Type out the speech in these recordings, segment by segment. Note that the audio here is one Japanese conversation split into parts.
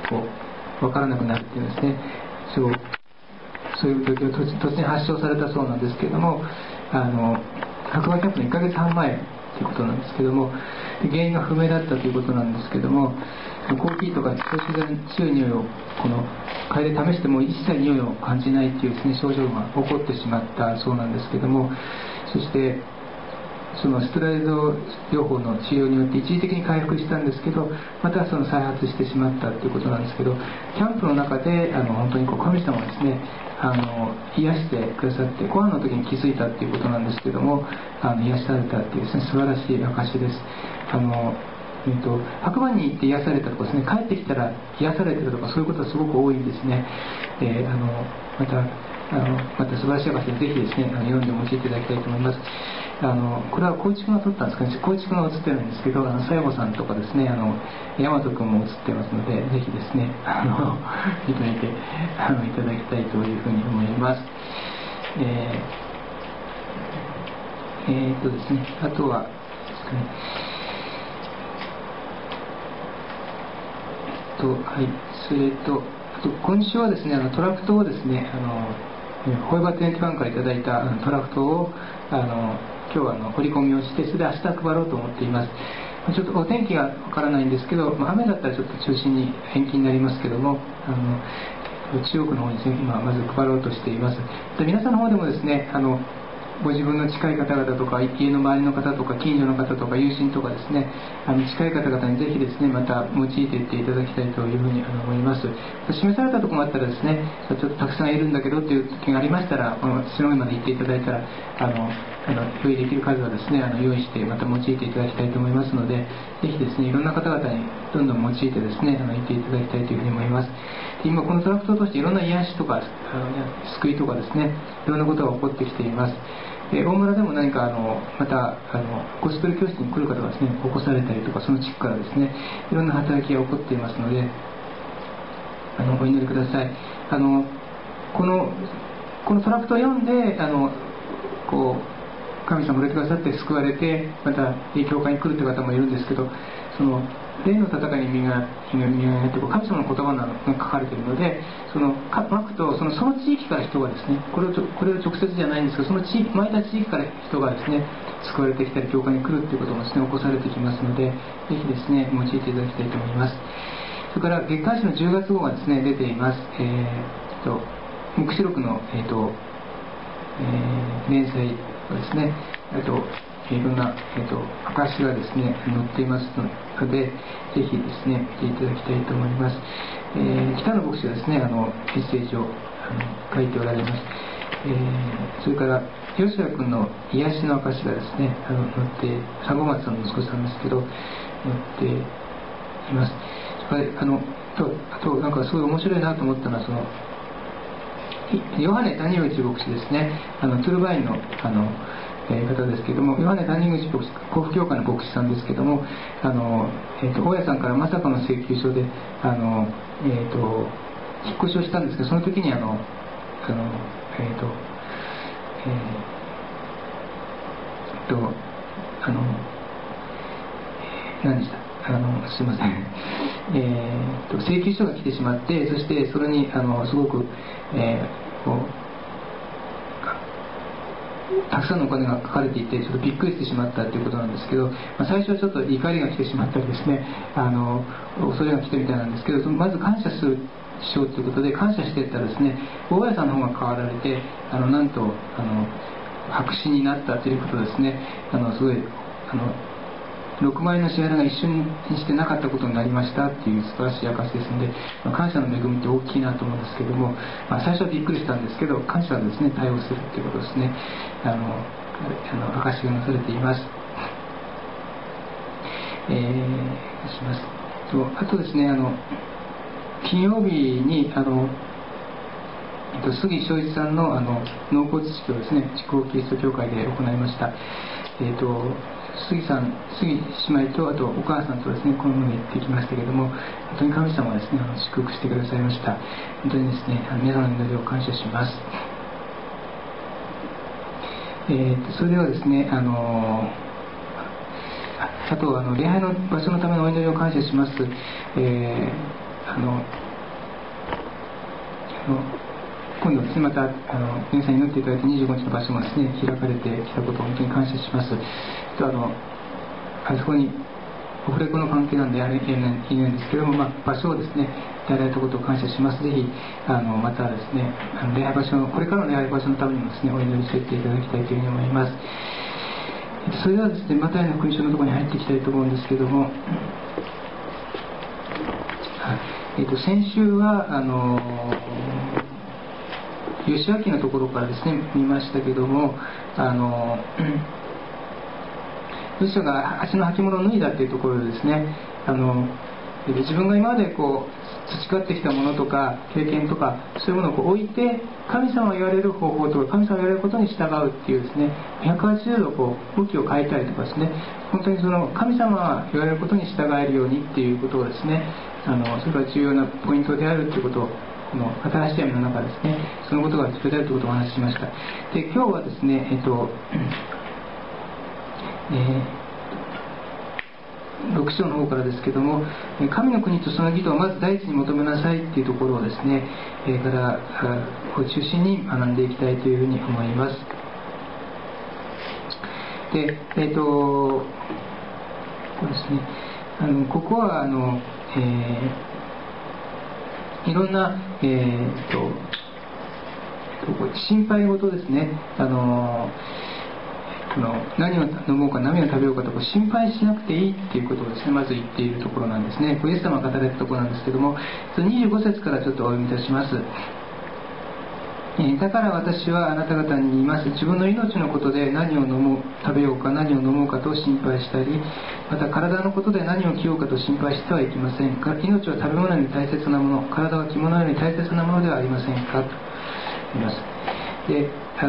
分からなくなるっていうんですね。そういう病気を突然発症されたそうなんですけれども、白馬キャンプの1ヶ月半前ということなんですけども、原因が不明だったということなんですけども、コーヒーとか少し強い匂いをこの嗅いで試しても一切匂いを感じないというですね、症状が起こってしまったそうなんですけども、そしてそのステロイド療法の治療によって一時的に回復したんですけど、またその再発してしまったということなんですけど、キャンプの中で本当に神様がですね、癒してくださって、ご飯の時に気づいたということなんですけども、癒されたというですね、素晴らしい証です。白馬に行って癒されたとかですね、帰ってきたら癒されてるとか、そういうことはすごく多いんですね。また素晴らしい証でぜひですね、読んで用いていただきたいと思います。これは光一君が撮ったんですかね。光一君が写ってるんですけど、西郷さんとかですね、大和君も写ってますので、ぜひですね、見てみていただきたいというふうに思います。ですね、あとはですね、はい、あと今週はですね、トラクトをですね、ホイバー21からいただいたトラクトを今日は折り込みをして、それで明日配ろうと思っています。ちょっとお天気がわからないんですけど、雨だったらちょっと中心に延期になりますけども、中国の方にですね、今まず配ろうとしています。で、皆さんの方でもですね、ご自分の近い方々とか、家の周りの方とか、近所の方とか、友人とかですね、近い方々にぜひですね、また用いていっていただきたいというふうに思います。示されたところもあったらですね、ちょっとたくさんいるんだけどっていう時がありましたら、私の上まで行っていただいたら、用意できる数はですね、用意してまた用いていただきたいと思いますので、ぜひですね、いろんな方々にどんどん用いてですね、いていただきたいというふうに思います。今このトラクトを通していろんな癒しとか救いとかですね、いろんなことが起こってきています。大村でも何かまたゴスペル教室に来る方がですね、起こされたりとか、その地区からですね、いろんな働きが起こっていますので、お祈りください。このトラクトを読んで神様を触れてくださって救われて、また教会に来るという方もいるんですけど、その霊の戦いに身が神様の言葉が書かれているので、巻くとその地域から人がですね、これを直接じゃないんですけど、その巻いた地域から人がですね、救われてきたり教会に来るということもですね、起こされてきますので、ぜひですね、用いていただきたいと思います。それから月刊誌の10月号がですね、出ています。黙示録の、連載ですね、あといろんな、証がですね、載っていますので、ぜひですね、見ていただきたいと思います。北野牧師がですね、メッセージを書いておられます。それから吉谷君の癒しの証がですね、載って、三郷松さんの息子さんですけど、載っています。それからあとなんかすごい面白いなと思ったのは、ヨハネ谷口牧師ですね、トゥルバインの方ですけれども、ヨハネ谷口牧師、甲府教会の牧師さんですけれども、大家さんからまさかの請求書で引っ越しをしたんですけど、その時に何でした、すいません、請求書が来てしまって、そしてそれにすごく、たくさんのお金が書かれていて、ちょっとびっくりしてしまったということなんですけど、最初はちょっと怒りが来てしまったりですね、恐れが来てみたいなんですけど、まず感謝しようということで、感謝していったらですね、大家さんの方が変わられて、なんと白紙になったということですね。すごい6万円の支払いが一瞬にしてなかったことになりましたっていう素晴らしい証ですので、感謝の恵みって大きいなと思うんですけども、最初はびっくりしたんですけど、感謝はですね、対応するということですね。証がなされています。しますあとですね、金曜日に杉正一さんの納骨式をですね、筑豊キリスト教会で行いました。杉姉妹とあとお母さんとですね、この前行ってきましたけれども、本当に神様はですね、祝福してくださいました。本当にですね、皆さんの祈りを感謝します。それではですね、あと礼拝の場所のためのお祈りを感謝します。 今度ですね、また皆さんに祈っていただいて25日の場所もですね開かれてきたことを本当に感謝します。あそこにオフレコの関係なんで言えないんですけども、場所をですねいただいたことを感謝します。ぜひまたですね礼拝場所のこれからの礼拝場所のためにもですねお祈りしていっていただきたいというふうに思います。それではですねマタイの福音書のところに入っていきたいと思うんですけども、先週は義明のところからですね見ましたけども、ヨシュアが足の履物を脱いだというところでですね自分が今まで培ってきたものとか経験とかそういうものを置いて神様が言われる方法とか神様が言われることに従うっていうですね180度向きを変えたりとかですね本当にその神様が言われることに従えるようにっていうことをですねそれが重要なポイントであるということをこの新しい闇の中ですねそのことが必要であるということをお話ししました。で今日はですね6章の方からですけども神の国とその義とをまず第一に求めなさいっていうところをですねからを中心に学んでいきたいというふうに思います。でこうですねここはいろんな心配事ですね何を飲もうか何を食べようかと心配しなくていいっていうことをですねまず言っているところなんですね。イエス様が語られたところなんですけども25節からちょっとお読みいたします。だから私はあなた方に言います。自分の命のことで何を食べようか何を飲もうかと心配したりまた体のことで何を着ようかと心配してはいけませんか。命は食べ物より大切なもの体は着物より大切なものではありませんかと言います。で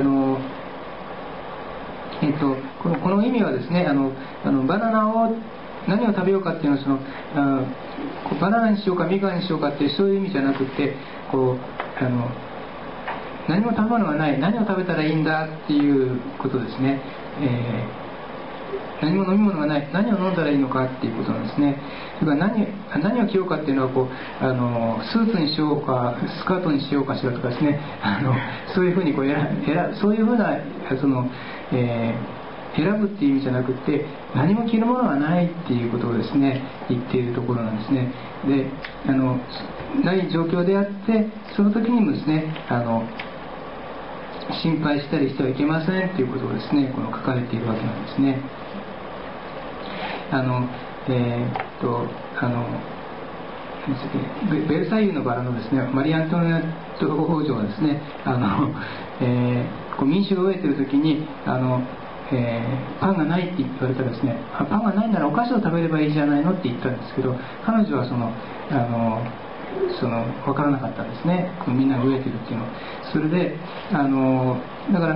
この意味はですねバナナを何を食べようかっていうのはバナナにしようかみかんにしようかっていうそういう意味じゃなくて何も食べ物がない何を食べたらいいんだっていうことですね、何も飲み物がない何を飲んだらいいのかっていうことなんですね。それから何を着ようかっていうのはスーツにしようかスカートにしようかしらとかですねそういうふうにそういうふうな選ぶっていう意味じゃなくて何も着るものがないっていうことをですね言っているところなんですね。でない状況であってその時にもですね心配したりしてはいけませんということをですね書かれているわけなんですね。ベルサイユのバラのですねマリー・アントワネット王女がですね民衆が飢えている時にパンがないって言われたらですねパンがないならお菓子を食べればいいじゃないのって言ったんですけど彼女は分からなかったんですねみんなが飢えてるっていうのを。それでだから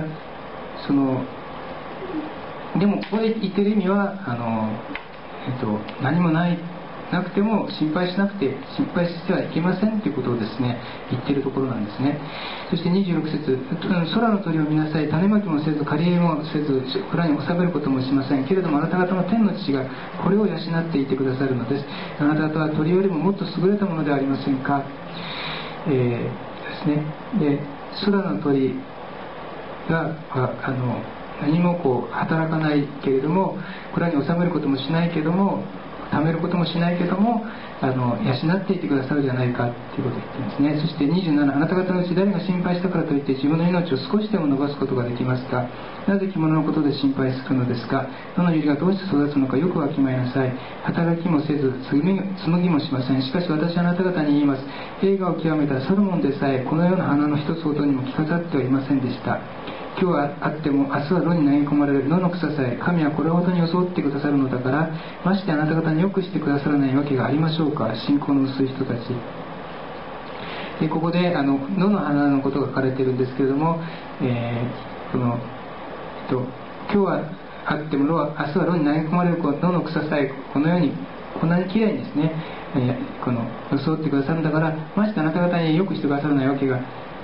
でもここで言ってる意味は何もなくても心配しなくて心配してはいけませんということをですね言っているところなんですね。そして26節空の鳥を見なさい種まきもせず刈り入れもせず蔵に収めることもしませんけれどもあなた方の天の父がこれを養っていてくださるのです。あなた方は鳥よりももっと優れたものではありませんか。ですね。で空の鳥が何も働かないけれども蔵に収めることもしないけども貯めることもしないけども養っていてくださるじゃないかということを言っていますね。そして27あなた方のうち誰が心配したからといって自分の命を少しでも伸ばすことができますか。なぜ着物のことで心配するのですか。どの百合がどうして育つのかよくわきまえなさい。働きもせず紡ぎもしません。しかし私はあなた方に言います。栄華を極めたサロモンでさえこのような花の一つほどにも着飾ってはいませんでした。今日はあっても明日は炉に投げ込まれる野の草さえ神はこれほどに装ってくださるのだからましてあなた方によくしてくださらないわけがありましょうか。信仰の薄い人たちでここで野の花のことが書かれているんですけれども、今日はあっても明日は炉に投げ込まれる野の草さえこのようにこんなにきれいにですね装ってくださるんだからましてあなた方によくしてくださらないわけが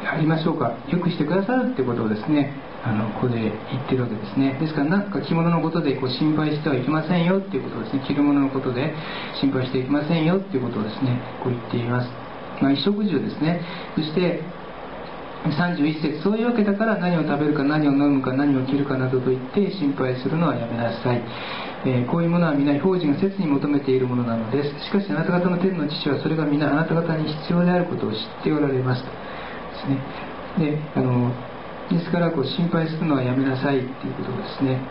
ありましょうか、よくしてくださるってことをですね、ここで言ってるわけですね。ですから何か着物のことで心配してはいけませんよっていうことをですね、着るもののことで心配してはいけませんよっていうことをですね、こう言っています。衣食住ですね。そして31節、そういうわけだから何を食べるか何を飲むか何を着るかなどと言って心配するのはやめなさい。こういうものは皆法人が切に求めているものなのです。しかしあなた方の天の父はそれが皆あなた方に必要であることを知っておられますとですね。ですから心配するのはやめなさいということをですね、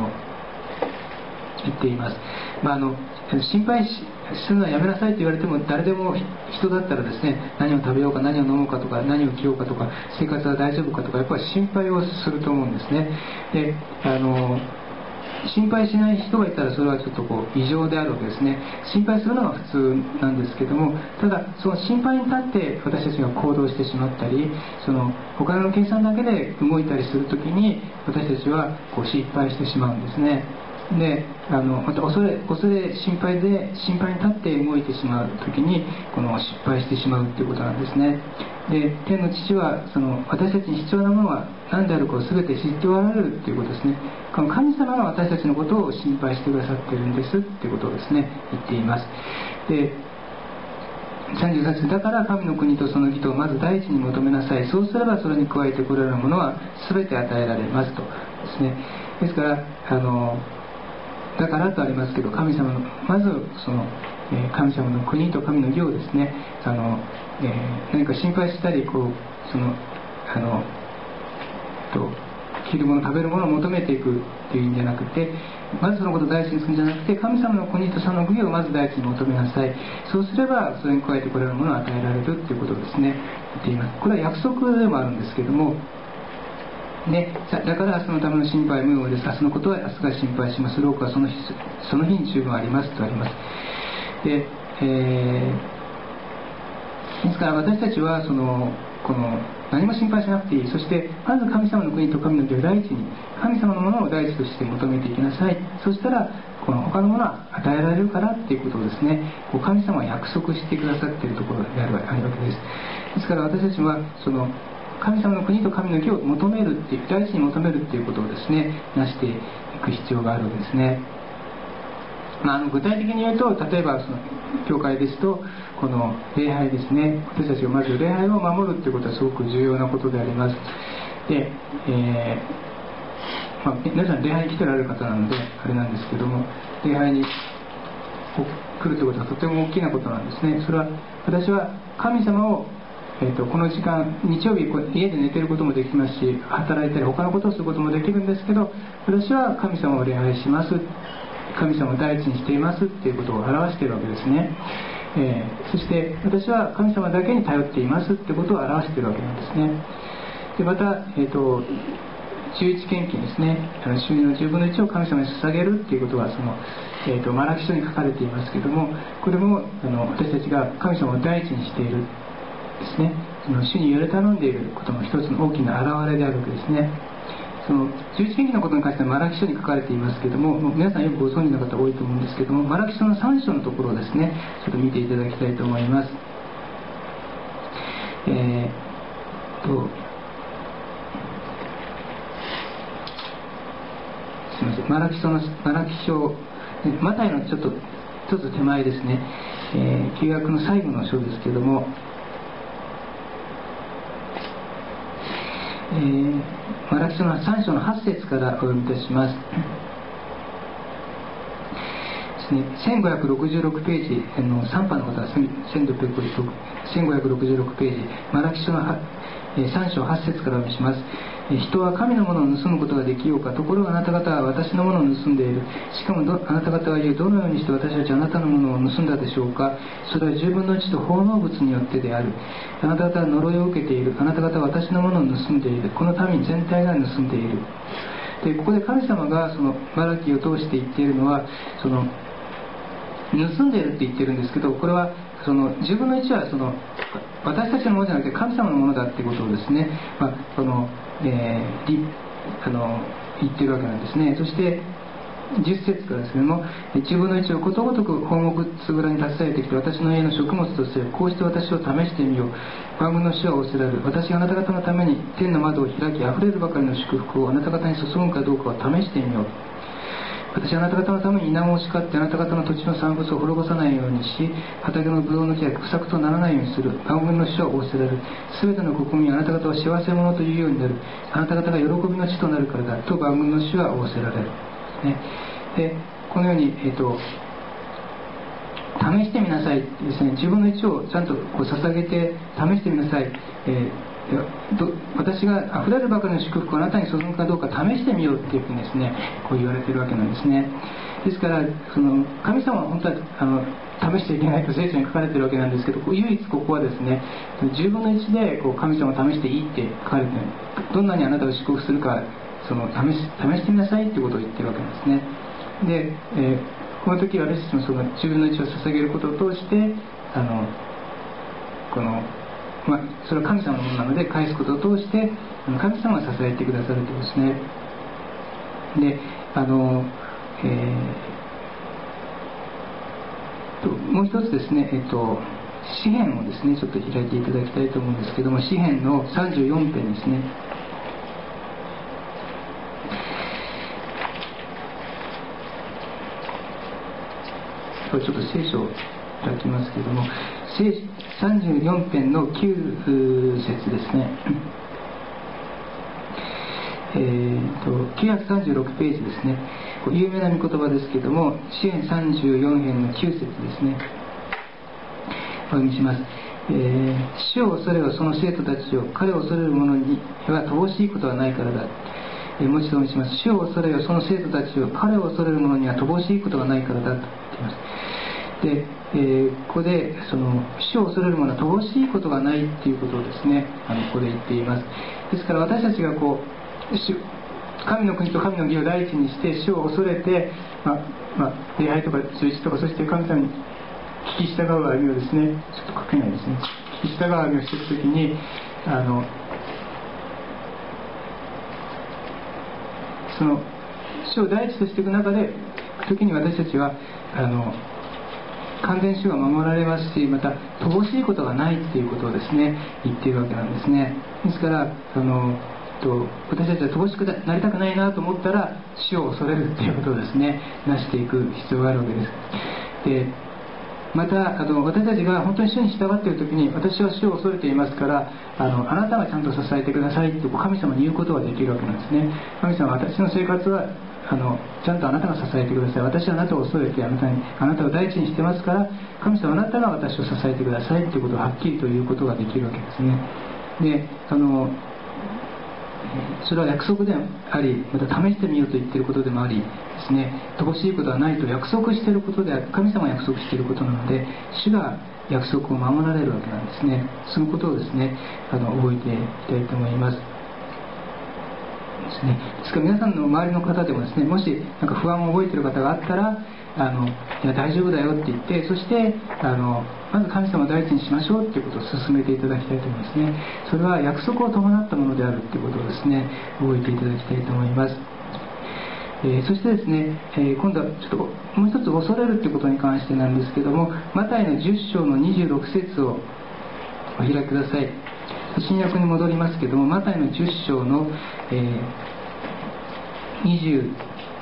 言っています。心配するのはやめなさいと言われても、誰でも人だったらですね、何を食べようか何を飲もうかとか何を着ようかとか生活は大丈夫かとかやっぱり心配をすると思うんですね。で心配しない人がいたらそれはちょっと異常であるわけですね。心配するのが普通なんですけども、ただその心配に立って私たちが行動してしまったり、お金の計算だけで動いたりするときに私たちは失敗してしまうんですね。でまた恐れ心配に立って動いてしまうときに失敗してしまうということなんですね。で天の父は私たちに必要なものは何であるかを全て知っておられるということですね。神様が私たちのことを心配してくださっているんですということをですね言っています。で33節、だから神の国とその義とをまず第一に求めなさい。そうすればそれに加えてこられるものは全て与えられますとですね。ですからだからとありますけど、神様のまず神様の国と神の義をですね、何か心配したり着るもの食べるものを求めていくという意味じゃなくて、まずそのことを第一にするんじゃなくて、神様の国とその義をまず第一に求めなさい。そうすればそれに加えてこられるものを与えられるということをですね言っています。これは約束でもあるんですけども、だから明日のための心配無用です。明日のことは明日が心配します。労苦はその日に十分ありますとあります。ですから私たちは何も心配しなくていい。そしてまず神様の国と神の義を第一に、神様のものを第一として求めていきなさい。そしたら他のものは与えられるからっていうことをですね、神様は約束してくださっているところであるわけです。ですから私たちは神様の国と神の義を求めるっていう、第一に求めるっていうことをですねなしていく必要があるわけですね。具体的に言うと、例えば教会ですと礼拝ですね、私たちがまず礼拝を守るということはすごく重要なことであります。で、皆さん礼拝に来てられる方なのであれなんですけども、礼拝に来るということはとても大きなことなんですね。それは私は神様をこの時間、日曜日家で寝ていることもできますし、働いたり他のことをすることもできるんですけど、私は神様を礼拝します、神様を第一にしていますっていうことを表しているわけですね。そして私は神様だけに頼っていますってことを表しているわけなんですね。でまた、11献金ですね、収入の10分の1を神様に捧げるっていうことはマラキ書に書かれていますけども、これも私たちが神様を第一にしているですね、主により頼んでいることの一つの大きな表れであるわけですね。11献金のことに関してはマラキ書に書かれていますけども、皆さんよくご存知の方多いと思うんですけども、マラキ書の3章のところをですねちょっと見ていただきたいと思います。すみません、マラキ書、マタイのちょっと一つ手前ですね、旧約の最後の書ですけども、マラキ書の3章の8節からお読みいたします。1566ページ3版の方は1566ページ、マラキ書の3章8節からお読みします。人は神のものを盗むことができようか。ところがあなた方は私のものを盗んでいる。しかもあなた方は言う、どのようにして私たちはあなたのものを盗んだでしょうか。それは10分の1と奉納物によってである。あなた方は呪いを受けている。あなた方は私のものを盗んでいる。この民全体が盗んでいる。でここで神様がマラキを通して言っているのは、盗んでいるって言ってるんですけど、これは10分の1は私たちのものじゃなくて神様のものだっていうことをですね、言ってるわけなんですね。そして 10節からですけれども、自分の一をことごとく宝木つぶらに携えてきて私の家の食物とすれば、こうして私を試してみよう。万軍の主は仰せられる。私があなた方のために天の窓を開き、あふれるばかりの祝福をあなた方に注ぐかどうかを試してみよう。私はあなた方のために稲子を叱ってあなた方の土地の産物を滅ぼさないようにし、畑のブドウの木が不作とならないようにする。万軍の主は仰せられる。すべての国民はあなた方は幸せ者というようになる。あなた方が喜びの地となるからだと万軍の主は仰せられる。でこのように、試してみなさいですね。自分の一をちゃんとこう捧げて試してみなさい。私があふれるばかりの祝福をあなたに注ぐかどうか試してみようっていうふうにですね、こう言われているわけなんですね。ですからその神様は本当は試しちゃいけないと聖書に書かれているわけなんですけど、唯一ここはですね、10分の1でこう神様を試していいって書かれている。どんなにあなたを祝福するか試してみなさいってことを言っているわけなんですね。で、この時私たちもその10分の1を捧げることを通してそれは神様のものなので返すことを通して神様が支えてくださるということですね。でもう一つですね、詩編をですねちょっと開いていただきたいと思うんですけども、詩編の34編ですね。ちょっと聖書を開きますけれども、34編の9節ですね。936ページですね。有名な御言葉ですけれども、詩編34編の9節ですね。お読みします。主を恐れはその生徒たちを、彼を恐れる者には乏しいことはないからだ。もう一度お見せします。主を恐れよその生徒たちを、彼を恐れる者には乏しいことがないからだと言っています。で、ここでその主を恐れる者は乏しいことがないっていうことをですね、ここで言っています。ですから私たちがこう神の国と神の義を第一にして主を恐れて、礼拝とか十字とか、そして神様に聞き従う歩みをですね、ちょっと書けないですね、聞き従う歩みをしていくときにその主を第一としていく中で時に私たちは完全主が守られますし、また乏しいことがないっていうことをですね言っているわけなんですね。ですから私たちは乏しくなりたくないなと思ったら主を恐れるっていうことをですねなしていく必要があるわけです。でまた私たちが本当に主に従っている時に、私は主を恐れていますからあなたがちゃんと支えてくださいって神様に言うことができるわけなんですね。神様は私の生活はちゃんとあなたが支えてください、私はあなたを恐れてあなたを第一にしてますから、神様あなたが私を支えてくださいということをはっきりと言うことができるわけですね。でそれは約束であり、また試してみようと言っていることでもありですね、乏しいことはないと約束していることである、神様が約束していることなので、主が約束を守られるわけなんですね。そのことをですね覚えていきたいと思います。ですから皆さんの周りの方でもですね、もし不安を覚えている方があったらいや大丈夫だよって言って、そしてまず神様を第一にしましょうっていうことを進めていただきたいと思いますね。それは約束を伴ったものであるっていうことをですね覚えていただきたいと思います。そしてですね、今度はちょっともう一つ恐れるっていうことに関してなんですけども、マタイの10章の26節をお開きください。新約に戻りますけども、マタイの10章の、26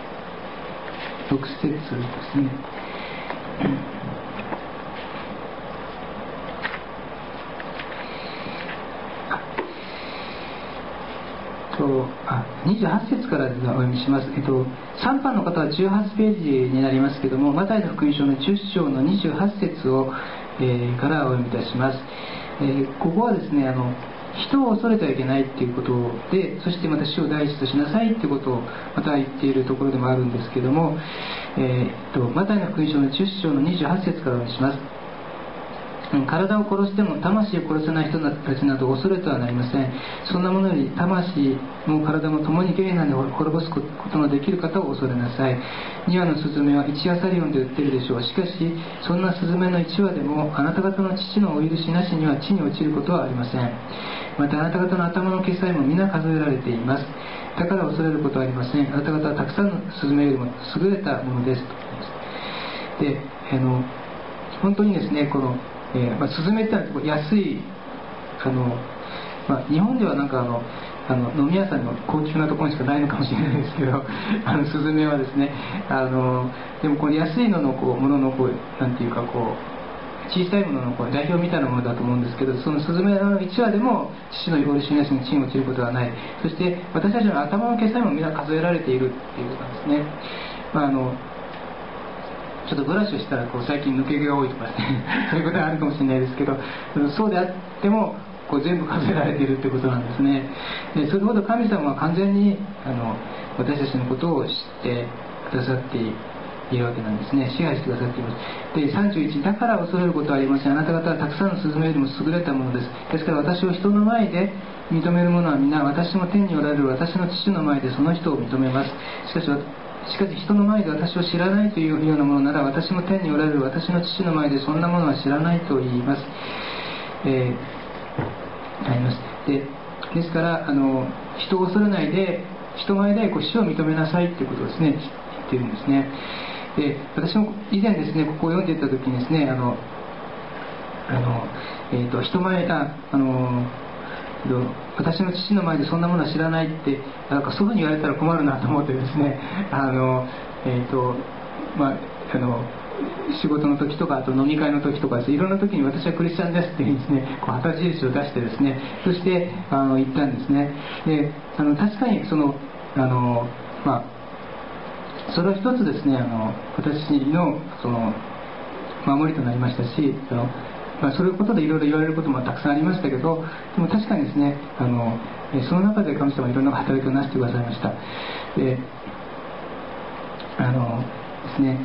節ですね。28節からお読みします。3番の方は18ページになりますけども、マタイの福音書の10章の28節を、からお読みいたします。ここはですね人を恐れてはいけないっていうことで、そしてまた主を第一としなさいっていうことをまた言っているところでもあるんですけども、マタイの福音書の10章の28節からお読みします。 体を殺しても魂を殺せない人たちなど恐れてはなりません。そんなものより魂も体も共にゲーナで滅ぼすことのできる方を恐れなさい。2羽のスズメは1アサリオンで売ってるでしょう。しかしそんなスズメの1羽でもあなた方の父のお許しなしには地に落ちることはありません。またあなた方の頭の毛さえも皆数えられています。だから恐れることはありません。あなた方はたくさんのスズメよりも優れたものです。で、本当にですね、このスズメってのは安い日本ではなんか飲み屋さんの高級なところにしかないのかもしれないですけどスズメはですねでもこの安いののもののなんていうか小さいものの代表みたいなものだと思うんですけど、そのスズメの1羽でも父の許しなしに地に落ちることはない。そして私たちの頭の毛さえも皆数えられているっていうことなんですね。ちょっとブラシをしたら最近抜け毛が多いとかですねそういうことがあるかもしれないですけど、そうであっても全部数えられているということなんですね。でそれほど神様は完全に私たちのことを知ってくださっているわけなんですね。支配してくださっています。で31、だから恐れることはありません。あなた方はたくさんのスズメよりも優れたものです。ですから私を人の前で認める者は皆私も天におられる私の父の前でその人を認めます。しかし人の前で私を知らないというようなものなら私も天におられる私の父の前でそんなものは知らないと言います。あります。ですから人を恐れないで人前で死を認めなさいということをですね言っているんですね。で私も以前ですねここを読んでいた時にですね人前私の父の前でそんなものは知らないってなんかそういうふうに言われたら困るなと思ってですね仕事の時とかあと飲み会の時とかですね、いろんな時に私はクリスチャンですっていうですね旗印を出してですねそして言ったんですね。で確かにそれは一つですね私の守りとなりましたしそういうことでいろいろ言われることもたくさんありましたけど、でも確かにですねその中で神様はいろんな働きをなしてくださいました。でですね、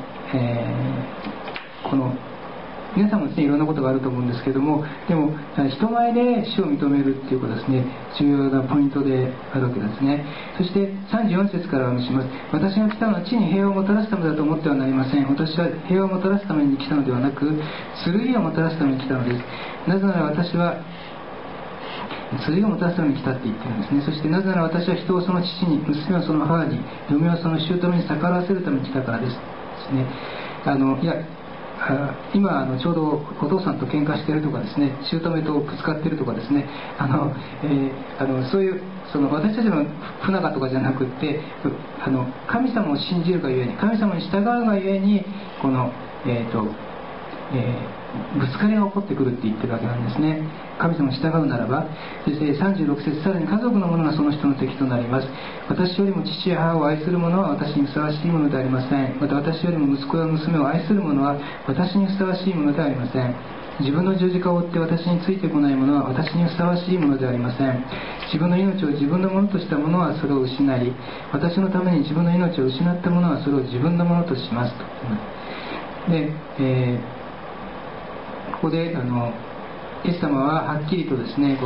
皆さんもですねいろんなことがあると思うんですけども、でも人前で死を認めるっていうことはですね重要なポイントであるわけですね。そして34節からお見せします。私が来たのは地に平和をもたらすためだと思ってはなりません。私は平和をもたらすために来たのではなく剣をもたらすために来たのです。なぜなら私は剣をもたらすために来たって言ってるんですね。そしてなぜなら私は人をその父に、娘をその母に、嫁をその姑に逆らわせるために来たからですね。今ちょうどお父さんと喧嘩してるとかですね、姑とぶつかってるとかですねそういう私たちの不仲とかじゃなくって神様を信じるがゆえに神様に従うがゆえにぶつかりが起こってくるって言ってるわけなんですね。神様に従うならば。そして36節、さらに家族の者がその人の敵となります。私よりも父や母を愛する者は私にふさわしいものでありません。また私よりも息子や娘を愛する者は私にふさわしいものではありません。自分の十字架を追って私についてこない者は私にふさわしいものではありません。自分の命を自分のものとした者はそれを失い、私のために自分の命を失った者はそれを自分のものとしますと。で、ここでイエス様ははっきりとですね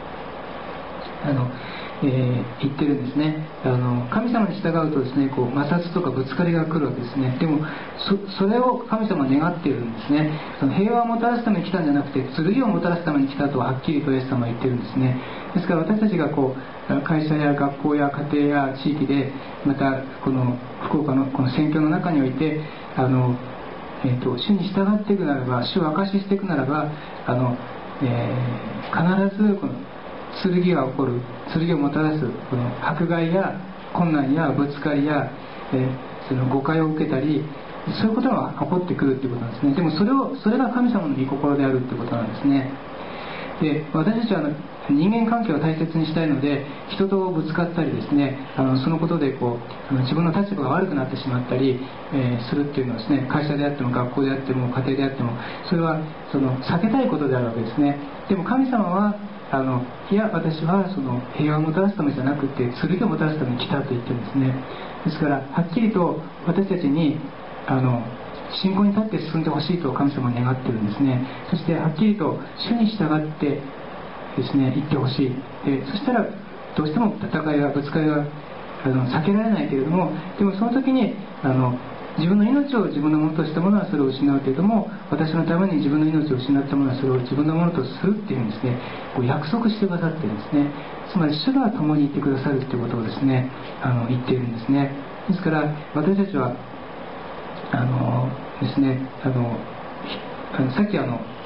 言ってるんですね。神様に従うとですね摩擦とかぶつかりが来るわけですね。でもそれを神様は願っているんですね。平和をもたらすために来たんじゃなくて剣をもたらすために来たとはっきりとイエス様は言ってるんですね。ですから私たちが会社や学校や家庭や地域でまたこの福岡のこの選挙の中において主に従っていくならば、主を証ししていくならば必ずこの剣が起こる、剣をもたらすこの迫害や困難やぶつかりや、その誤解を受けたりそういうことが起こってくるということなんですね。でもそれが神様の御心であるということなんですね。で私たちは人間関係を大切にしたいので人とぶつかったりですねそのことで自分の立場が悪くなってしまったり、するっていうのはですね会社であっても学校であっても家庭であってもそれは避けたいことであるわけですね。でも神様はいや私は平和をもたらすためじゃなくて剣をもたらすために来たと言ってるんですね。ですからはっきりと私たちに信仰に立って進んでほしいと神様に願っているんですね。そしてはっきりと主に従ってですね行ってほしい。そしたらどうしても戦いがぶつかりが避けられないけれども、でもその時に自分の命を自分のものとしたものはそれを失うけれども、私のために自分の命を失ったものはそれを自分のものとするっていうふうにですね、こう約束してくださっているんですね。つまり主が共にいてくださるということをですね言っているんですね。ですから私たちはですねさっき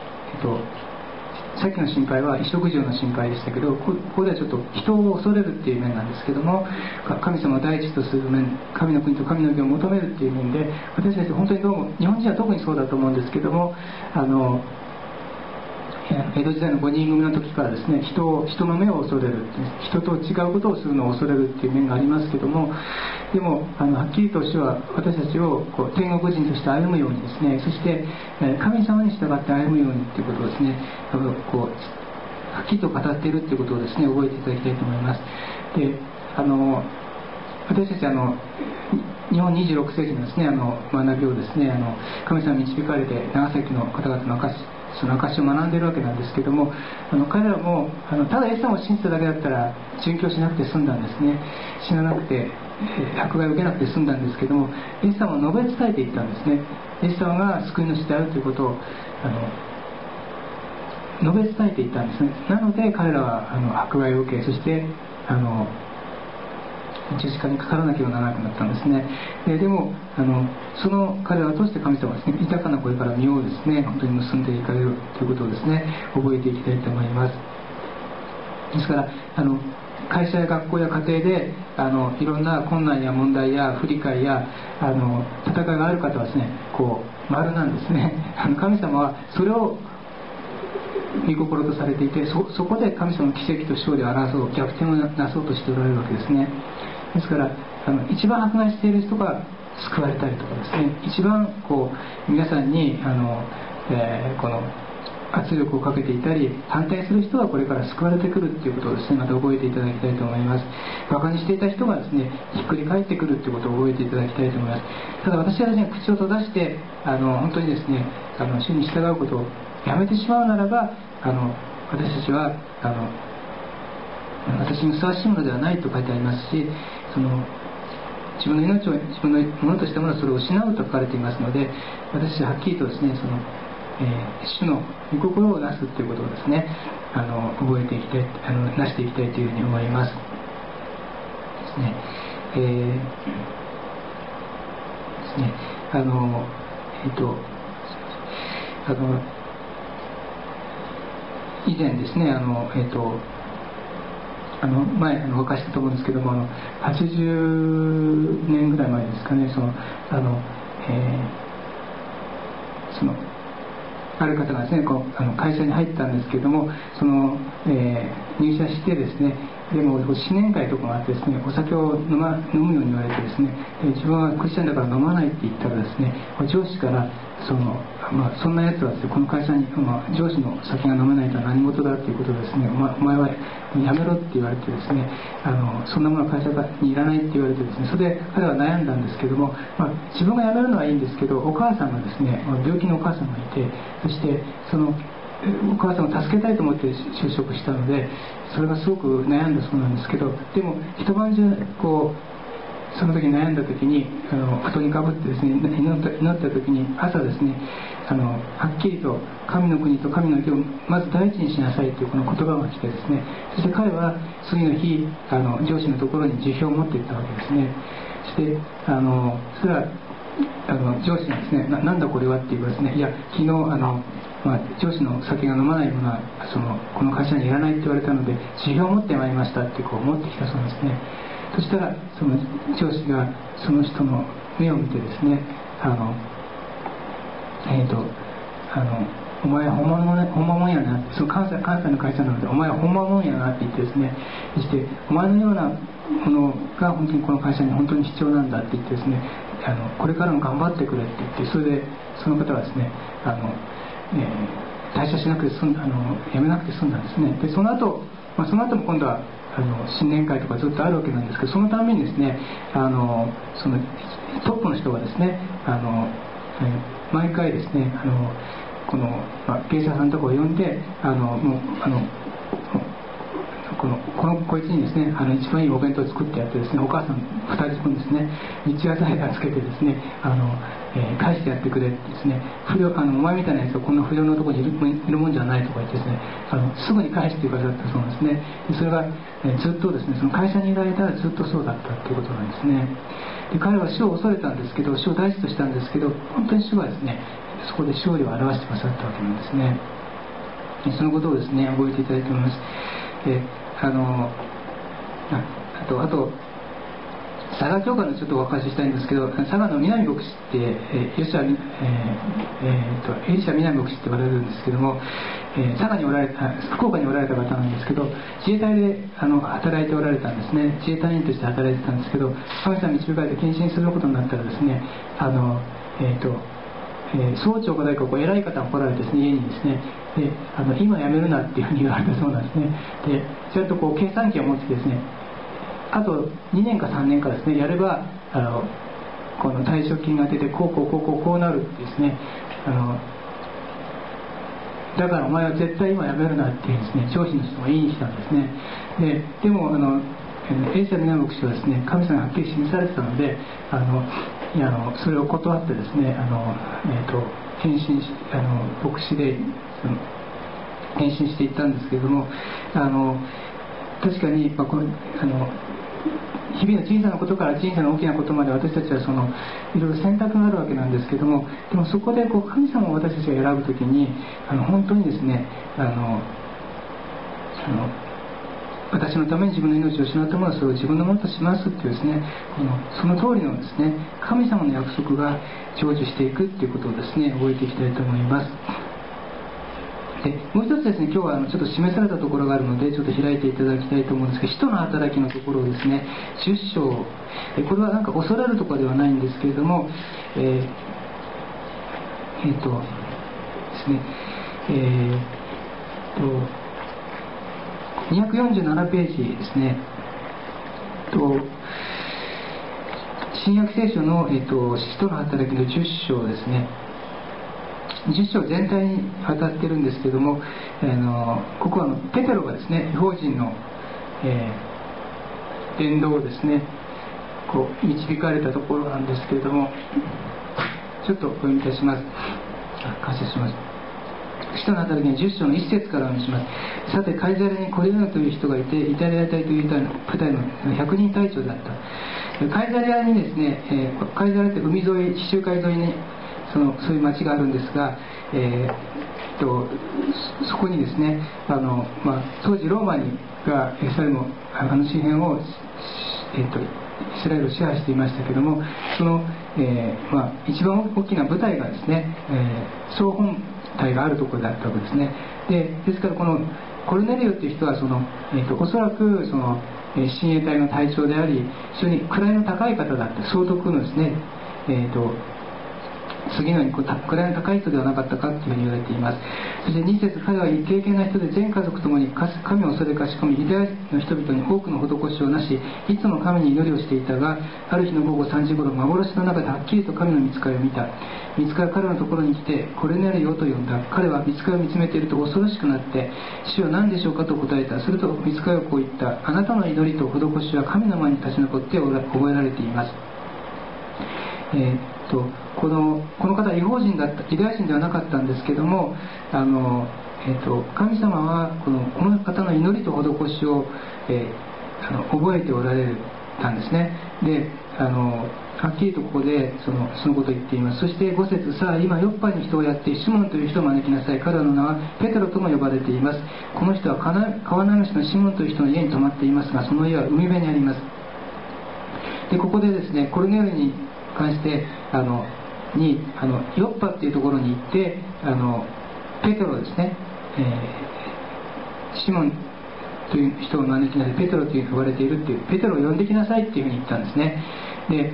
さっきの心配は衣食住の心配でしたけど、ここではちょっと人を恐れるっていう面なんですけども、神様を第一とする面、神の国と神の義を求めるっていう面で、私たち本当にどうも日本人は特にそうだと思うんですけども、江戸時代の5人組の時からですね、人の目を恐れる、人と違うことをするのを恐れるっていう面がありますけども、でもはっきりと主は私たちをこう天国人として歩むようにですね、そして神様に従って歩むようにっていうことをですね、こうはっきりと語っているっていうことをですね覚えていただきたいと思います。で私たち日本26世紀のですね学びをですね神様に導かれて長崎の方々のその証を学んでいるわけなんですけども、彼らもただイエス様を信じただけだったら殉教しなくて済んだんですね。死ななくて迫害を受けなくて済んだんですけども、イエス様を述べ伝えていったんですね。イエス様が救い主であるということを述べ伝えていったんですね。なので彼らは迫害を受け、そして十字架にかからなければならなくなったんですね。でもその彼らを通して神様はですね、豊かなこれから実をですね本当に結んでいかれるということをですね覚えていきたいと思います。ですから会社や学校や家庭でいろんな困難や問題や不理解や戦いがある方はですねこう丸なんですね。神様はそれを御心とされていて、そこで神様の奇跡と勝利を表そう、逆転をなそうとしておられるわけですね。ですから一番迫害している人が救われたりとかですね、一番こう皆さんにこの圧力をかけていたり反対する人がこれから救われてくるということをですねまた覚えていただきたいと思います。馬鹿にしていた人がですねひっくり返ってくるということを覚えていただきたいと思います。ただ私はですね口を閉ざして本当にですね主に従うことをやめてしまうならば私たちは私にふさわしいものではないと書いてありますし、自分の命を自分のものとしたものはそれを失うと書かれていますので、私たちははっきりとですね主の御心をなすということをですね覚えていきたいなしていきたいというふうに思いますですね。ですね以前ですね前お伺いしたと思うんですけども80年ぐらい前ですかね、ある方がですね会社に入ったんですけども入社してですね、でも新年会とかがあってですねお酒を飲むように言われてですね、自分はクリスチャンだから飲まないって言ったらですね上司からそんなやつはですねこの会社に、上司の酒が飲めないとは何事だっていうことでですね、お前はやめろって言われてですねそんなものは会社にいらないって言われてですね、それで彼は悩んだんですけども、自分が辞めるのはいいんですけど、お母さんがですね病気のお母さんがいて、そしてお母さんを助けたいと思って就職したので、それがすごく悩んだそうなんですけど、でも一晩中その時悩んだ時に布団にかぶってですね祈った時に朝ですねはっきりと神の国と神の義をまず第一にしなさいというこの言葉が来てですね、そして彼は次の日上司のところに辞表を持っていったわけですね。そしてそれは上司がですねなんだこれはっていうかですね、いや昨日上司の酒が飲まないものはこの会社にいらないって言われたので辞表を持ってまいりましたって持ってきたそうですね。そしたらその上司がその人の目を見てですねお前はほんまもんやな、関西の会社なのでお前はほんまもんやなって言ってですね、そしてお前のようなものが本当にこの会社に本当に必要なんだって言ってですねこれからも頑張ってくれって言って、それでその方はですね退社しなくて辞めなくて済んだんですね。でその後も今度は新年会とかずっとあるわけなんですけど、そのためにですねそのトップの人がですね毎回ですねこの、芸者さんのところを呼んでこいつにですね一番いいお弁当を作ってやってですね、お母さん2人分ですね道が財がつけてですね返してやってくれってですね、お前みたいなやつはこんな不良のところにいるもんじゃないとか言ってですねすぐに返してくださったそうなんですね。でそれが、ずっとですねその会社にいられたらずっとそうだったということなんですね。で彼は死を恐れたんですけど、死を大事としたんですけど、本当に主はですねそこで勝利を表してくださったわけなんですね。そのことをですね覚えていただきたいと思います。あと佐賀教会のちょっとお話ししたいんですけど、佐賀の南牧師ってエリシャ南牧師って言われるんですけども、佐賀におられた福岡におられた方なんですけど、自衛隊で働いておられたんですね。自衛隊員として働いてたんですけど、神様に導かれて献身することになったらですね総長か誰か偉い方が来られてですね、家にですねで今辞めるなっていうふうに言われたそうなんですね。でちゃんと計算機を持ってきてですね、あと2年か3年かですねやればこの退職金が出てこうなるってですねだからお前は絶対今辞めるなっていうですね上司の人が言いに来たんですね。でもエリシャ南牧師はですね神様がはっきり示されてたのでそれを断ってですね献身し牧師で献身していったんですけれども、確かに、日々の小さなことから小さな大きなことまで私たちはいろいろ選択があるわけなんですけども、でもそこで神様を私たちが選ぶときに本当にですね私のために自分の命を失ったものはそれを自分のものとしますっていうですねその通りのですね神様の約束が成就していくっていうことをですね覚えていきたいと思います。でもう一つですね今日はちょっと示されたところがあるのでちょっと開いていただきたいと思うんですけど、使徒の働きのところをですね10章、これはなんか恐れるところではないんですけれどもですね247ページですね新約聖書の、使徒の働きの10章ですね、10章全体にわたってるんですけども、ここはペテロがですね異邦人の、伝道をですね導かれたところなんですけれども、ちょっとお読みいたします。解説します。使徒の働きの10章の1節からお読みします。さてカイザリアにコルネリオという人がいて、イタリア隊という部隊の100人隊長だった。カイザリアにですね、カイザリアって海沿い地中海沿いにそういう町があるんですが、そこにですね当時ローマがエルサレム周辺を、イスラエルを支配していましたけれども、その、一番大きな部隊がですね、総本隊があるところだったわけですね。ですからこのコルネリオという人はおそらく親衛隊の隊長であり、非常に位の高い方だった、総督のですね、次のように位の高い人ではなかったかというふうに言われています。そして2節、彼は敬虔な人で全家族ともに神を恐れかしこみ、ユダヤ人の人々に多くの施しをなし、いつも神に祈りをしていたが、ある日の午後3時頃、幻の中ではっきりと神の御使いを見た。御使いは彼のところに来て、コルネリオと呼んだ。彼は御使いを見つめていると恐ろしくなって、主は何でしょうかと答えた。すると御使いはこう言った。あなたの祈りと施しは神の前に立ち残って覚えられています。この方は異邦人だった、ユダヤ人ではなかったんですけども、神様はこの方の祈りと施しを、覚えておられたんですね。ではっきりとここでそのことを言っています。そして5節、さあ今ヨッパに人をやってシモンという人を招きなさい。彼らの名はペテロとも呼ばれています。この人は川流しのシモンという人の家に泊まっていますが、その家は海辺にあります。でここでですねコルネリオに関してヨッパっていうところに行ってペテロですね、シモンという人を招きなさい、ペテロと呼ばれているっていうペテロを呼んできなさいっていうふうに言ったんですね。で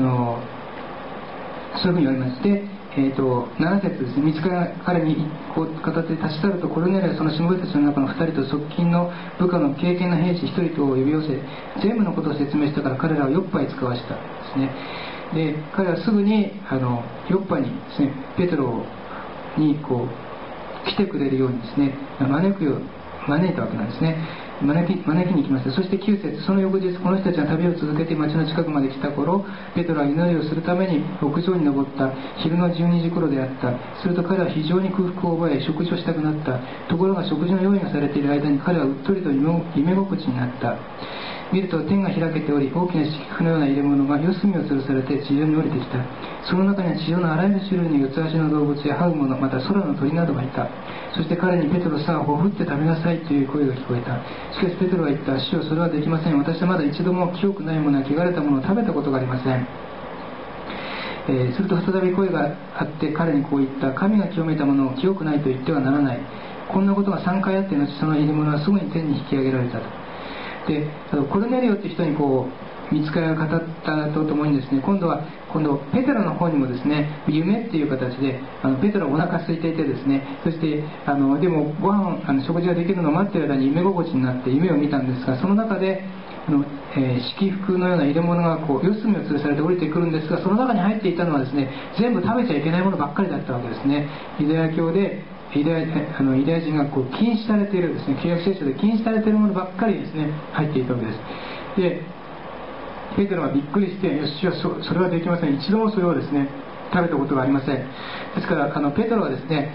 そういうふうに言われまして、7節ですね、見つかり彼にこう片手で立ち去ると、コルネリオはそのしもべたちの中の2人と側近の部下の敬虔な兵士1人とを呼び寄せ、全部のことを説明したから彼らをヨッパへ使わしたですね。 で彼はすぐにヨッパにですねペテロに来てくれるようにですね招いたわけなんですね。招きに来ました。そして9節、その翌日この人たちが旅を続けて町の近くまで来た頃、ペテロは祈りをするために屋上に登った。昼の12時頃であった。すると彼は非常に空腹を覚え食事をしたくなった。ところが食事の用意がされている間に彼はうっとりと夢心地になった。見ると天が開けており、大きな敷布のような入れ物が四隅を吊るされて地上に降りてきた。その中には地上のあらゆる種類の四つ足の動物や這うもの、また空の鳥などがいた。そして彼にペテロ、さあほふって食べなさいという声が聞こえた。しかしペテロは言った。主よ、それはできません。私はまだ一度も清くないものや汚れたものを食べたことがありません。すると再び声があって彼にこう言った。神が清めたものを清くないと言ってはならない。こんなことが3回あって後、その入れ物はすぐに天に引き上げられたと。でコルネリオという人に見つかりを語ったとともにですね、今度ペテロの方にもですね夢っていう形でペテロお腹空いていてですね、そしてでもご飯食事ができるのを待っている間に夢心地になって夢を見たんですが、その中で敷布のような入れ物が四隅を吊るされて降りてくるんですが、その中に入っていたのはですね全部食べちゃいけないものばっかりだったわけですね。ユダヤ教でユダヤ人が禁止されているですね、旧約聖書で禁止されているものばっかりですね入っていたわけです。でペテロはびっくりして、よしよし、それはできません。一度もそれをですね食べたことがありません。ですからペテロはですね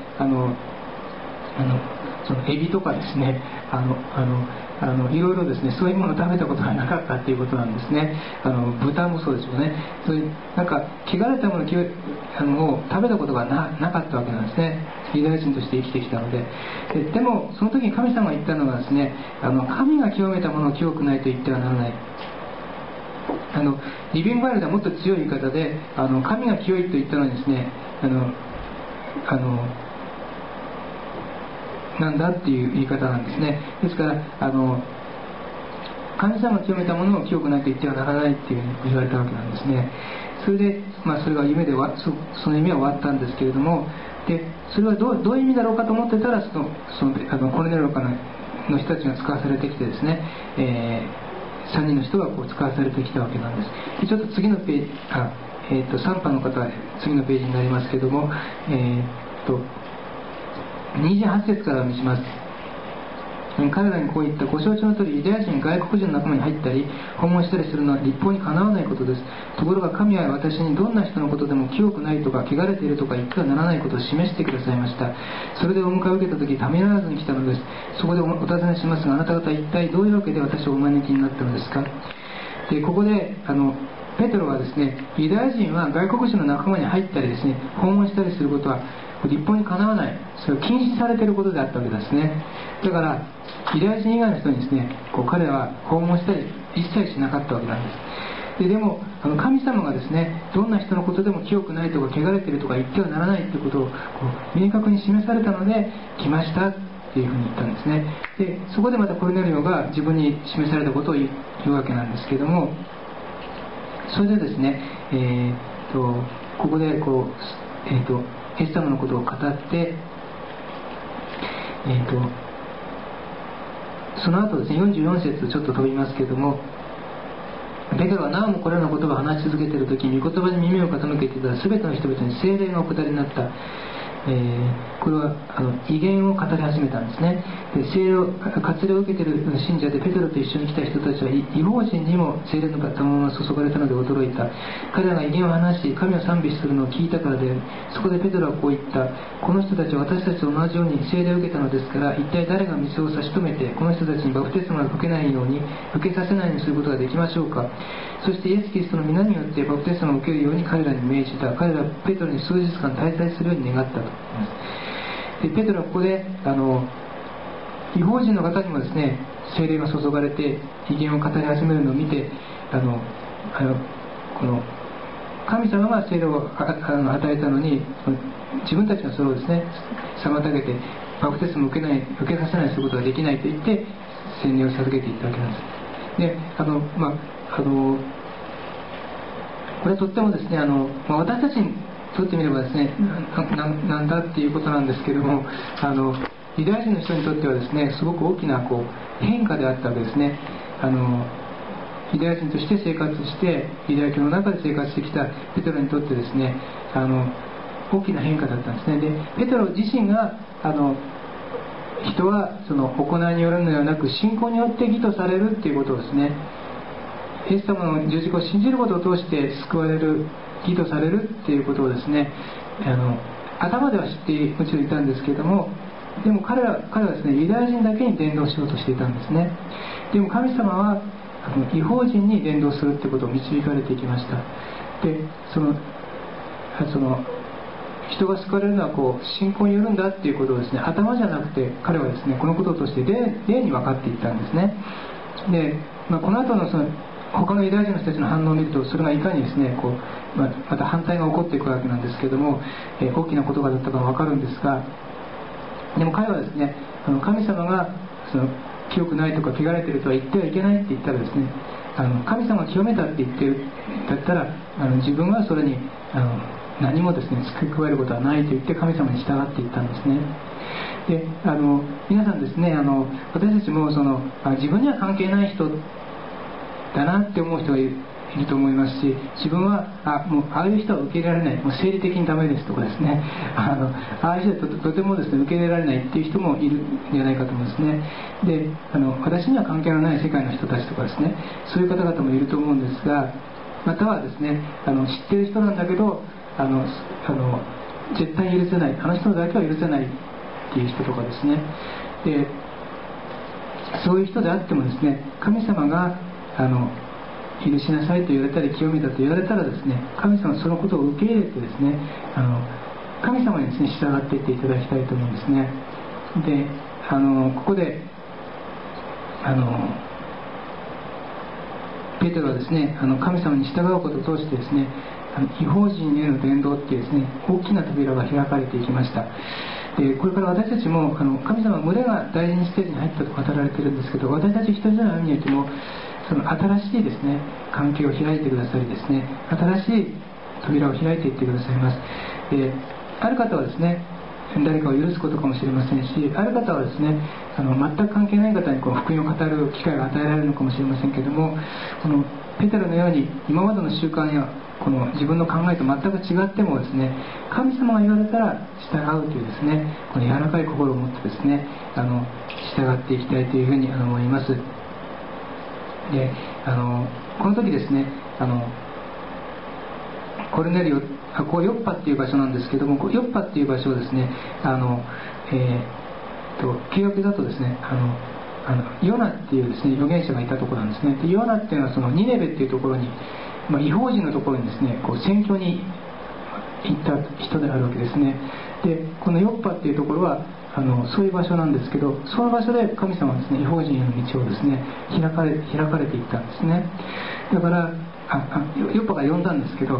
そのエビとかですねいろいろですねそういうものを食べたことがなかったっていうことなんですね。豚もそうですよね。そういうなんか汚れたものを食べたことがなかったわけなんですね。ユダヤ人として生きてきたので。でもその時に神様が言ったのはですね神が清めたものを清くないと言ってはならない。リビングワイルドはもっと強い言い方で神が清いと言ったのにですねなんだっていう言い方なんですね。ですから神様が清めたものを清くないと言ってはならないっていうふうに言われたわけなんですね。それで、それが夢でその夢は終わったんですけれども、でそれはどういう意味だろうかと思ってたらコルネロカの人たちが使わされてきてですね、3人の人が使わされてきたわけなんです。でちょっと次のページ3番の方は次のページになりますけれども、28節から見します。彼らにこう言った。ご承知の通りユダヤ人外国人の仲間に入ったり訪問したりするのは立法にかなわないことです。ところが神は私にどんな人のことでも清くないとか汚れているとか言ってはならないことを示してくださいました。それでお迎えを受けた時ためらわずに来たのです。そこでお尋ねしますが、あなた方一体どういうわけで私をお招きになったのですか。でここでペテロはですね、ユダヤ人は外国人の仲間に入ったりですね訪問したりすることは立法にかなわない、それを禁止されていることであったわけですね。だからユダヤ人以外の人にですね彼は訪問したり一切しなかったわけなんです。でも神様がですねどんな人のことでも清くないとか汚れているとか言ってはならないということを明確に示されたので来ましたっていうふうに言ったんですね。でそこでまたコルネリオが自分に示されたことを言うわけなんですけども、それでですね、ここでイエス様のことを語って、その後ですね44節ちょっと飛びますけれども、ペテロはなおもこれらの言葉を話し続けている時に御言葉に耳を傾けていた全ての人々に聖霊がお下りになった。これは異言を語り始めたんですね。で聖霊を割礼を受けている信者でペテロと一緒に来た人たちは異邦人にも聖霊の賜物が注がれたので驚いた。彼らが異言を話し神を賛美するのを聞いたからで、そこでペテロはこう言った。この人たちは私たちと同じように聖霊を受けたのですから、一体誰が店を差し止めてこの人たちにバプテスマを受けないように受けさせないようにすることができましょうか。そしてイエス・キリストの皆によってバプテスマを受けるように彼らに命じた。彼らはペテロに数日間滞在するように願ったと。でペテロはここで異邦人の方にもですね聖霊が注がれて異言を語り始めるのを見てこの神様が聖霊を与えたのに自分たちがそれをですね妨げてバプテスマを受けさせないすることができないと言って聖霊を授けていったわけなんです。でこれはとってもですね私たちにとってみればですねなんだっていうことなんですけどもユダヤ人の人にとってはですねすごく大きな変化であったわけですね。 ユダヤ人として生活してユダヤ教の中で生活してきたペテロにとってですね、大きな変化だったんですね。でペテロ自身が人はその行いによるのではなく信仰によって義とされるっていうことをですね、イエス様の十字架を信じることを通して救われる、義とされるっていうことをですね、頭では知ってもちろんいたんですけれども、でも彼はですね、ユダヤ人だけに伝道しようとしていたんですね。でも神様は異邦人に伝道するってことを導かれていきました。でその人が救われるのは信仰によるんだっていうことをですね、頭じゃなくて彼はですね、このこととして霊に分かっていったんですね。で、この後の他のユダヤ人の人たちの反応を見ると、それがいかにですねまた反対が起こっていくわけなんですけれども、大きな言葉だったか分かるんですが、でも彼はですね、神様が清くないとか汚れているとは言ってはいけないって言ったらですね、神様が清めたって言ってるだったら自分はそれに何もですね付け加えることはないと言って神様に従っていったんですね。で皆さんですね、私たちも自分には関係ない人だなって思う人がいると思いますし、自分はもうああいう人は受け入れられない、もう生理的にダメですとかですね、ああいう人はとてもですね受け入れられないっていう人もいるんじゃないかと思うんですね。で私には関係のない世界の人たちとかですね、そういう方々もいると思うんですが、またはですね知ってる人なんだけど絶対許せない、あの人だけは許せないっていう人とかですね、でそういう人であってもですね、神様が許しなさいと言われたり清めたと言われたらですね、神様はそのことを受け入れてですね、神様にですね従っていっていただきたいと思うんですね。でここでペテロはですね神様に従うことを通してですね、異邦人への伝道っていうですね大きな扉が開かれていきました。でこれから私たちも神様の群れが大事にステージに入ったと語られているんですけど、私たち一人一人の歩みにおいても新しいですね関係を開いてくださりですね、新しい扉を開いていってくださいます。である方はですね誰かを許すことかもしれませんし、ある方はですね全く関係ない方に福音を語る機会が与えられるのかもしれませんけれども、このペテロのように今までの習慣やこの自分の考えと全く違ってもですね、神様が言われたら従うというですね、この柔らかい心を持ってですね従っていきたいというふうに思います。でこの時ですねコルネリオここヨッパっていう場所なんですけども、ヨッパっていう場所はですね旧約だとですねヨナっていうですね預言者がいたところなんですね。でヨナっていうのはニネベっていうところに、異邦人のところにですね宣教に行った人であるわけですね。でこのヨッパっていうところはそういう場所なんですけど、その場所で神様はですね異邦人への道をですね開かれていったんですね。だからヨッパが呼んだんですけど、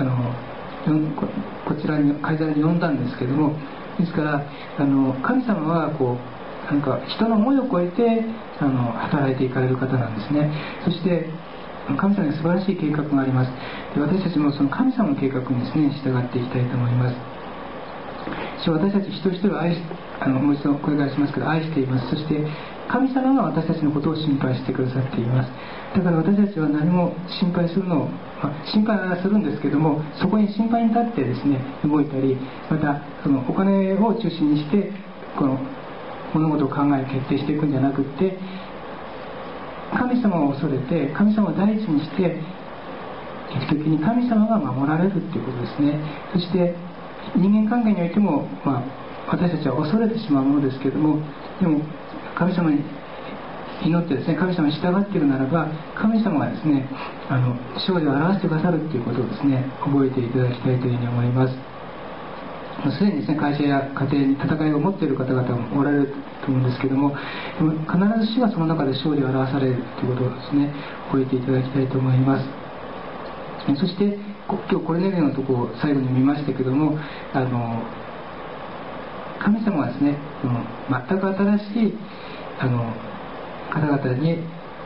こちらにカイザリに呼んだんですけども、ですから神様はなんか人の思いを超えて働いていかれる方なんですね。そして神様に素晴らしい計画があります。で私たちもその神様の計画にですね従っていきたいと思います。私たち一人一人をもう一度繰り返しますけど愛しています。そして神様が私たちのことを心配してくださっています。だから私たちは何も心配するのを、心配はするんですけども、そこに心配に立ってですね動いたり、またお金を中心にしてこの物事を考え決定していくんじゃなくって、神様を恐れて神様を第一にして生きる時に神様が守られるということですね。そして人間関係においても、私たちは恐れてしまうものですけれども、でも神様に祈ってですね神様に従っているならば、神様がですね勝利を表してくださるということをですね覚えていただきたいというふうに思います。すでにですね会社や家庭に戦いを持っている方々もおられると思うんですけども、でも必ず主がその中で勝利を表されるということをですね覚えていただきたいと思います。そして今日コルネリオのところを最後に見ましたけども、神様はですね全く新しい方々に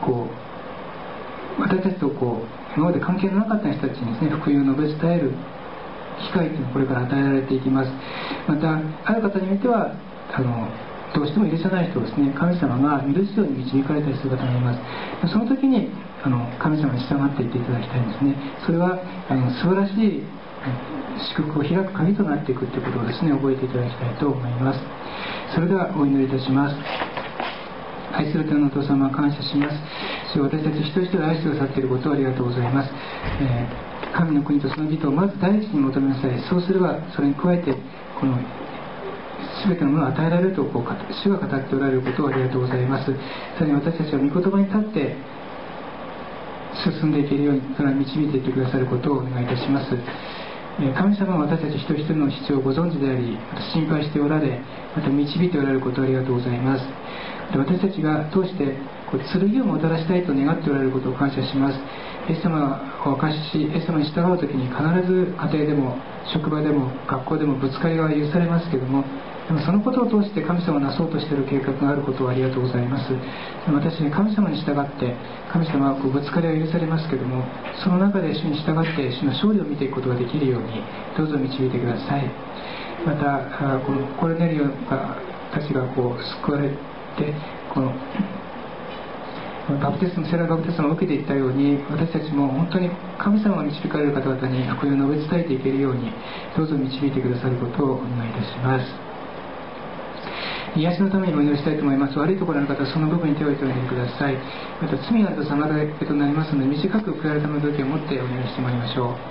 私たちと今まで関係のなかった人たちにですね福音を述べ伝える機会というのがこれから与えられていきます。またある方においてはどうしても許さない人をですね、神様が許すように導かれたりする方がいます。その時に神様に従っていっていただきたいんですね。それは素晴らしい祝福を開く鍵となっていくということをですね、覚えていただきたいと思います。それではお祈りいたします。愛する天のお父様、感謝します。主よ、私たち一人一人愛してくださっていることをありがとうございます。神の国とその義とをまず第一に求めなさい。そうすればそれに加えてこの全てのものを与えられると主が語っておられることをありがとうございます。さらに私たちは御言葉に立って進んでいけるようにそれを導いていってくださることをお願いいたします。神様は私たち一人一人の必要をご存知であり、また心配しておられ、また導いておられることをありがとうございます。私たちが通して剣をもたらしたいと願っておられることを感謝します。イエス様を証しし、イエス様に従う時に必ず家庭でも職場でも学校でもぶつかりが許されますけども、でもそのことを通して神様がなそうとしている計画があることをありがとうございます。私に神様に従って神様はぶつかりは許されますけども、その中で主に従って主の勝利を見ていくことができるようにどうぞ導いてください。またこのコルネリオたちが救われてバプテスマ、聖なるバプテスマを受けていったように、私たちも本当に神様が導かれる方々に福音を述べ伝えていけるようにどうぞ導いてくださることをお願いいたします。癒しのためにお祈りしたいと思います。悪いところの方はその部分に手を置いておいてください。また罪があると妨げとなりますので、短く悔い改めの時を持ってお祈りしてまいりましょう。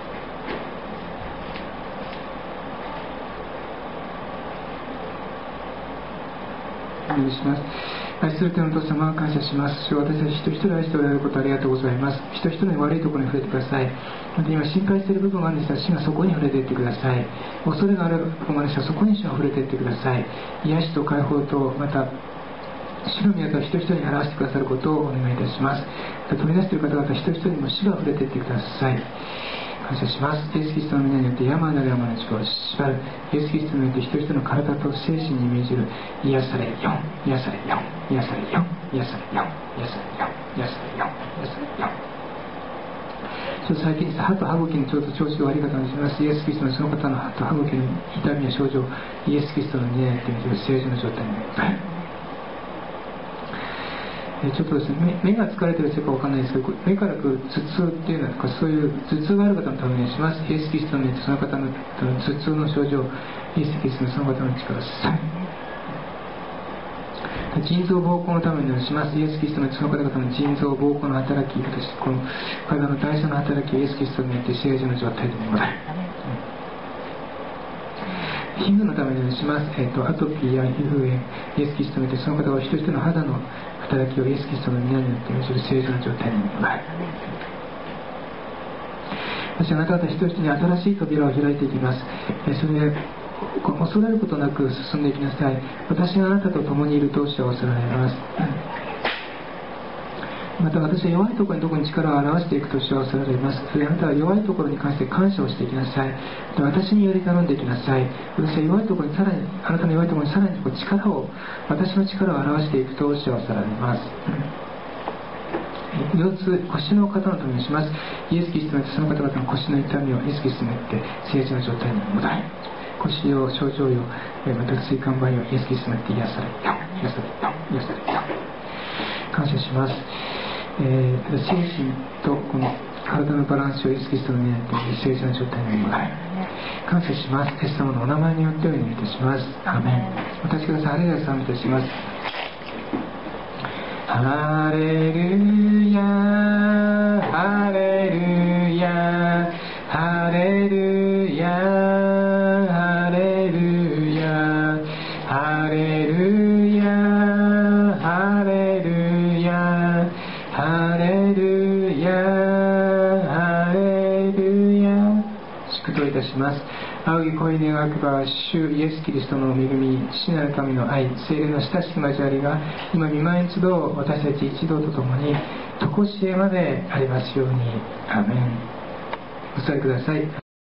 お願いします。愛する天のお父様、感謝します。主は私たち一人一人愛しておられることありがとうございます。一人一人の悪いところに触れてください。また今心配している部分があるんですが、主がそこに触れていってください。恐れがある部分があるんですが、そこに主が触れていってください。癒しと解放と、また主の宮と一人一人に表してくださることをお願いいたします。また飛び出している方々一人一人にも主が触れていってください。感謝します。イエス・キリストの皆によって病なる病の力を縛る、イエス・キリストによって一人一人の体と精神に命じる癒されよ、癒されよ、癒されよ、癒されよ、癒されよ、癒されよ、癒されよ。最近歯と歯茎のちょうど調子が悪い方にします。イエス・キリストのその方の歯と歯茎の痛みや症状、イエス・キリストの皆によって命じる正常な状態になる。ちょっとですね、目が疲れてるせいかわかんないですけど、目からくる頭痛っていうのとか、そういう頭痛がある方のためにします。イエス・キリストの目とその方の頭痛の症状、イエス・キリストのその方の力をさい。腎臓膀胱のためにします。イエス・キリストのその方々の腎臓膀胱の働き、この体の代謝の働きをイエス・キリストによって正常な状態で戻る。皮膚のためにします。アトピーや皮膚炎、イエス・キリストによってその方は一人一人の肌の働きをイエス・キリストの皆によって命じる正常な状態に戻る。私はあなた方一人一人に新しい扉を開いていきます。それで恐れることなく進んでいきなさい。私があなたと共にいると主はおっしゃられます。また私は弱いところにどこに力を表していくと主はおっしゃられます。それであなたは弱いところに関して感謝をしていきなさい。私により頼んでいきなさい。私は弱いところにさらに、あなたの弱いところにさらに力を、私の力を表していくと主はおっしゃられます。腰痛、腰の方のためにします。イエス・キリストによってその方々の腰の痛みをイエス・キリストによって正常な状態に戻り、腰用、症状用、また椎間板用、イエス・キリストによって癒されよ、癒されよ、癒されよ。感謝します。精神とこの体のバランスをイエス・キリストの皆によって正常な状態に戻り、感謝します。イエス様のお名前によってお祈りいたします。アーメン。お立ちください。ハレルヤ賛美いたします。ハレルヤ、ハレルヤ、ハレルヤ、ハレルヤ、ハレルヤ、ハレルヤ、ハレルヤ、ハレルヤ。祝祷いたします。仰ぎ声に願くば主イエス・キリストの恵み、父なる神の愛、聖霊の親しき交わりが今御前に集う私たち一同と共に常しえまでありますように。アーメン。お座りください。